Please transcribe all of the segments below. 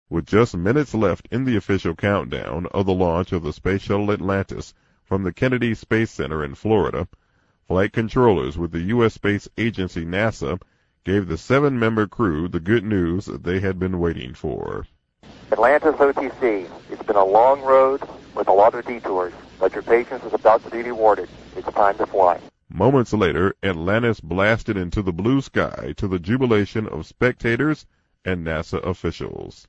With just minutes left in the official countdown of the launch of the Space Shuttle Atlantis from the Kennedy Space Center in Florida, flight controllers with the U.S. Space Agency NASA gave the 7-member crew the good news that they had been waiting for. Atlantis OTC, it's been a long road with a lot of detours, but your patience is about to be rewarded. It's time to fly. Moments later, Atlantis blasted into the blue sky to the jubilation of spectators and NASA officials.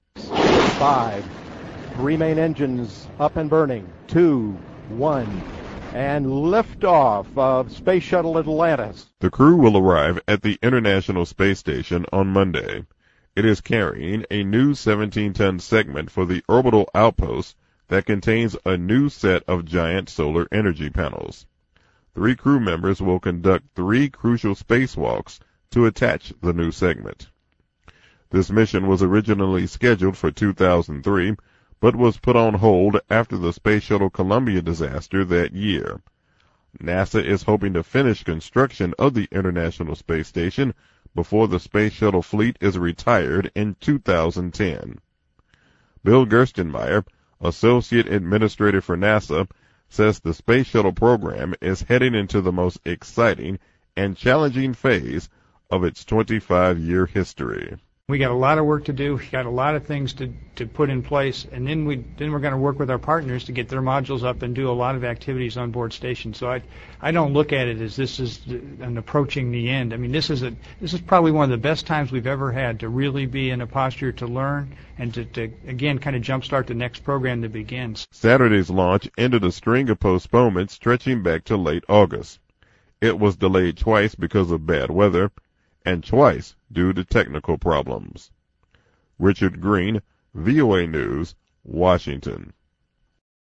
5, 3 main engines up and burning, 2, 1, and liftoff of Space Shuttle Atlantis. The crew will arrive at the International Space Station on Monday. It is carrying a new 17-ton segment for the orbital outpost that contains a new set of giant solar energy panels. 3 crew members will conduct 3 crucial spacewalks to attach the new segment. This mission was originally scheduled for 2003, but was put on hold after the Space Shuttle Columbia disaster that year. NASA is hoping to finish construction of the International Space Station before the Space Shuttle fleet is retired in 2010. Bill Gerstenmaier, Associate Administrator for NASA, says the Space Shuttle program is heading into the most exciting and challenging phase of its 25-year history. We got a lot of work to do. We got a lot of things to put in place, and then we're going to work with our partners to get their modules up and do a lot of activities on board station. So I don't look at it as this is an approaching the end. I mean, this is probably one of the best times we've ever had to really be in a posture to learn and to again kind of jumpstart the next program that begins. Saturday's launch ended a string of postponements stretching back to late August. It was delayed twice because of bad weather, and twice due to technical problems. Richard Green, VOA News, Washington.